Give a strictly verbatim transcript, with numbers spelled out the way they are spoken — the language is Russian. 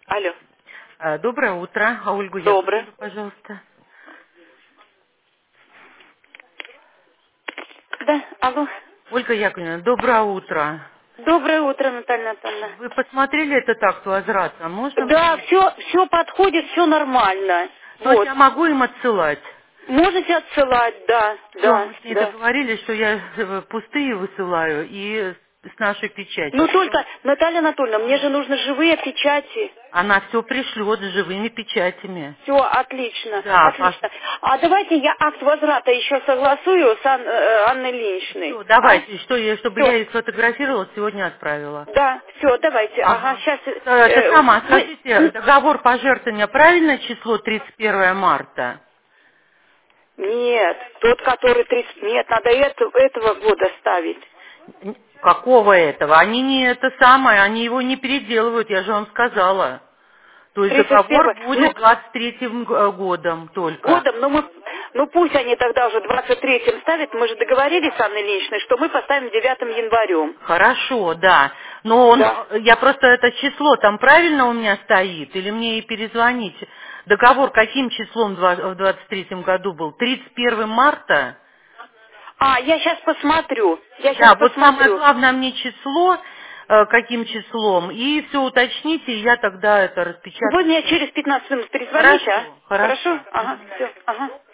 Алло. А, Доброе утро. А Ольгу Доброе. Яковлевну, пожалуйста. Да, алло. Ольга Яковлевна, доброе утро. Доброе утро, Наталья Анатольевна. Вы посмотрели этот акт возврата? Можно Да, мне? все, все подходит, все нормально. То есть Вот. я могу им отсылать? Можете отсылать, да, Все, да, мы с ней да. договорились, что я э, пустые высылаю и с нашей Ну печатью. Всё. только, Наталья Анатольевна, мне же нужны живые печати. Она все пришлет с живыми печатями. Все, отлично, Да, отлично. А давайте я акт возврата еще согласую с Ан- э, Анной Ильиничной. все, А? давайте, что я, чтобы я Все, их сфотографировала, сегодня отправила. да, все, давайте. Ага, Ага. сейчас. Э, Это самое, вы, скажите, договор пожертвования правильное число тридцать первое марта? Нет, тот, который тридцать, нет, надо это, этого года ставить. Н- Какого этого? Они не это самое, они его не переделывают, я же вам сказала. То есть тридцать договор первого. Ну, будет двадцать третьим г- годом только. годом, но мы, ну пусть они тогда уже двадцать третьим ставят, мы же договорились с Анной Ильиничной, что мы поставим девятым январем. Хорошо, да. Но он, Да. э, я просто это число там правильно у меня стоит? Или мне и перезвонить? Договор каким числом два- в двадцать третьем году был? тридцать первого марта? А, я сейчас посмотрю, я сейчас Да, вот самое посмотрю. главное мне число, э, каким числом, и все уточните, и я тогда это Вы распечатаю. мне Всё. через пятнадцать минут перезвоните, а? Хорошо, Хорошо? хорошо. Ага, Мгм. все, ага.